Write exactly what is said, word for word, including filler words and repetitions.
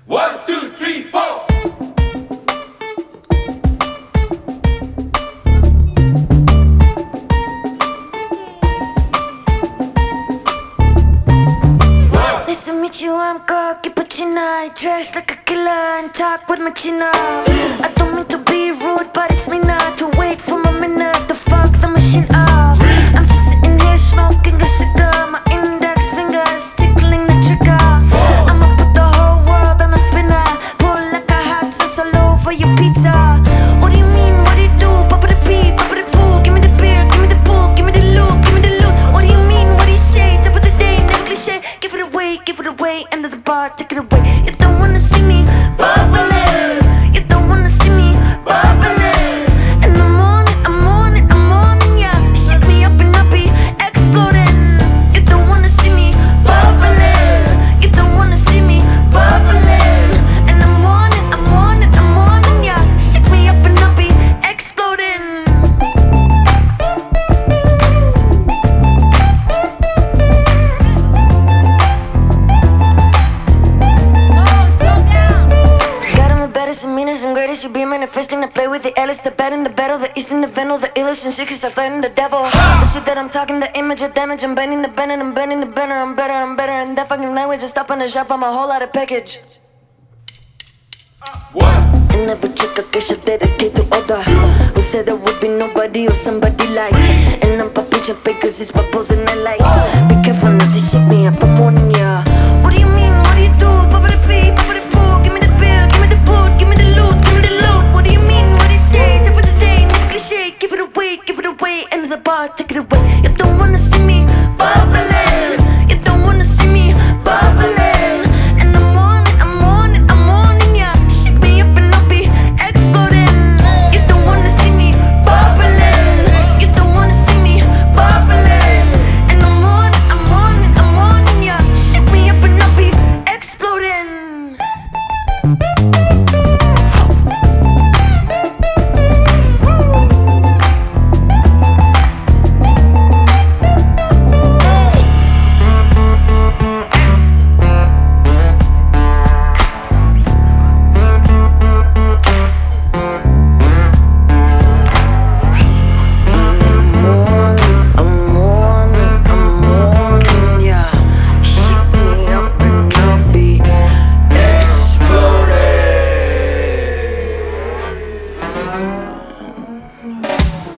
One, two, three, four. Nice to meet you, I'm cocky, but you're not dressed like a killer and talk with my chin up. I don't mean to be rude, but it's me not to wait for my minute to fuck the machine up. I'm just sitting here smoking a cigar, my index fingers tickling the trigger. I'ma put the whole world on a spinner, pull like a hot sauce all over your pizza. What do you mean, what do you do? Papa the pee, papa the poo, give me the beer, give me the pool, give me the loot, give me the loot. What do you mean, what do you say? Top of the day, never cliche. Give it away, give it away, end of the bar, take it away. You don't wanna see me bubbling, you don't wanna see me bubbling. And I'm on it, I'm on it, I'm on it, yeah. Shake me up and I'll be exploding. You don't wanna see me bubbling, you don't wanna see me bubbling. And I'm on it, I'm on it, I'm on it, yeah. Shake me up and I'll be exploding. Baddest and meanest and greatest, you be manifesting to play with the Alice, the bad and the battle, the east and the venom, the illest and sickest, I'm fighting the devil. The shit that I'm talking, the image of damage, I'm bending the bend and I'm bending the bender, I'm better, I'm better, and that fucking language is stopping the shop, I'm a whole lot of package. What? And every chick I guess I dedicate to other who said there would be nobody or somebody like. And I'm popping champagne cause it's my pose and I like. Be careful not to shake me up, I'm warning you.